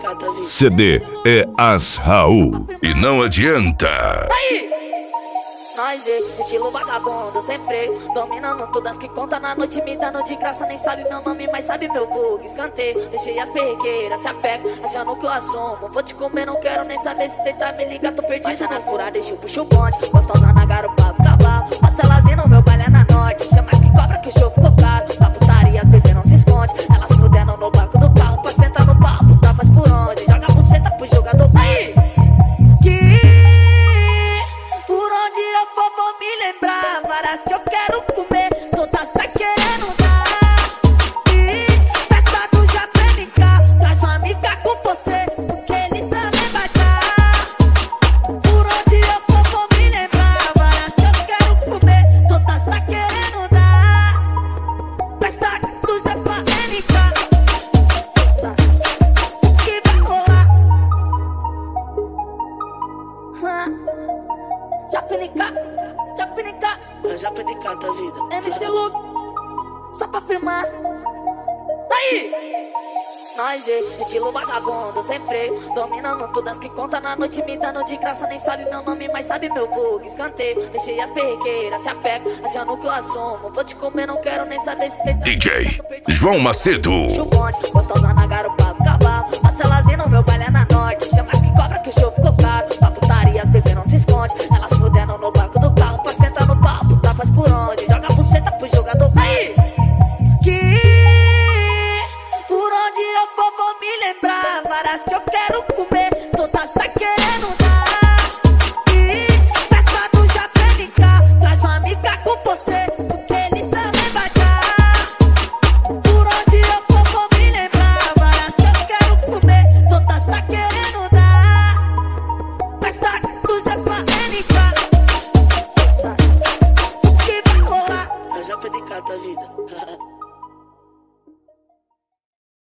CD é As Raul. E não adianta. Aí! Nós estilo vagabundo, sem freio, dominando todas que conta na noite, me dando de graça, nem sabe meu nome, mas sabe meu bug. Escanteio, deixei as perrequeiras, se apega, achando que eu assumo. Vou te comer, não quero nem saber se tentar me ligar, tô perdido. Baixa nas puras, deixa eu puxo o bonde, gostosa na garupa do cavalo. Passa elas vindo, meu baile é na norte, chama as que cobra que o show ficou caro. Na putaria as bebês não se esconde, elas fudendo no banco do carro, pra sentar no pau, puta faz por onde, joga a buceta pro jogador. Aí! Me lembrar, várias que eu quero comer, todas tá querendo dar. E festa do Japénica, traz sua amiga com você, porque ele também vai dar. Por onde eu for, vou me lembrar, várias que eu quero comer, todas tá querendo dar. Festa do Japénica, cê sabe o que vai rolar. Japénica da vida. MC Luke, só pra firmar. Aí! Nós estilo vagabundo, sem freio, dominando todas que conta na noite, me dando de graça, nem sabe meu nome, mas sabe meu bug. Escanteio, deixei as perrequeiras, se apega, achando que eu assumo. Vou te comer, não quero nem saber se tem. DJ João Macedo. Gostosa na garupa do cavalo, passa elas vindo, meu baile é na norte, chama as que cobra que o show ficou caro. Pra putaria as bebês não se esconde, elas fudendo no banco do carro, pra sentar no pau, puta faz por onde, joga a buceta pro jogador. Aí! Por onde eu for, vou me lembrar, várias que eu quero comer, todas tá querendo dar. E festa do Japénica, traz sua amiga com você, porque ele também vai dar. Por onde eu for, vou me lembrar, várias que eu quero comer, todas tá querendo dar. Festa do Japénica, cê sabe o que vai rolar. É o Japénica da vida.